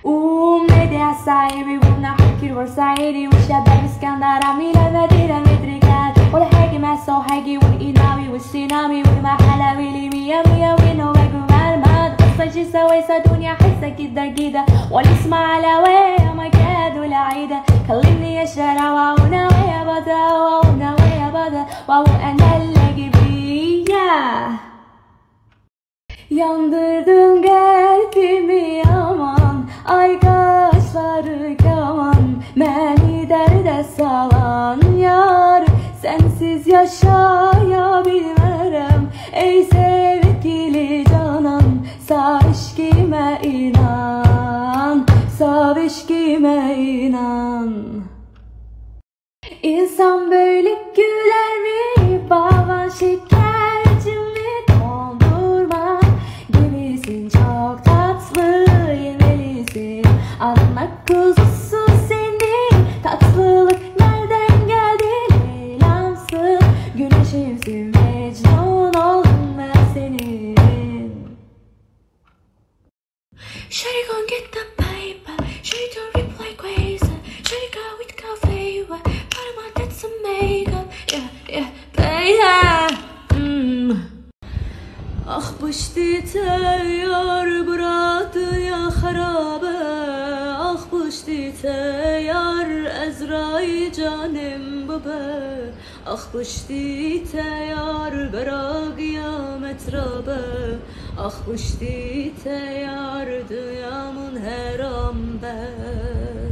ومنادي عالصعيبي وبنحكي الورصعيدي والشباب اسكندر عميلة مدينة مدركات والحاكم عالصوحاجي والإناوي والسيناوي والمحلاوي لي مية مية ونوبك ومعلمات قصة شي سويسة دنيا حسة كده كده والاسم على ويا مكاد والعيدة كلمني يا شارع واونا ويا بدا واونا ويا بدا واو أنا اللي بيا Yandırdın kalbimi aman ay kaşları kaman beni derde salan yar sensiz yaşayabilmem ey sevgili canan sağ eşkime inan sağ eşkime inan İnsan böyle güler mi baban şekercimi çok tatlı yemelisin anmak kuzusu seni tatlılık nereden geldi leylamsın güneşimsin mecnun oldum ben senin Shawty gon' get the paper Shawty don't reply crazy Shawty got with got flavor Part of my that's some makeup Yeah yeah baby Ah pıştite yar bıraktı ya harabe Ah pıştite yar ezrai canim bebe Ah pıştite yar bırak ya metrabe Ah pıştite yar dünyamın heram be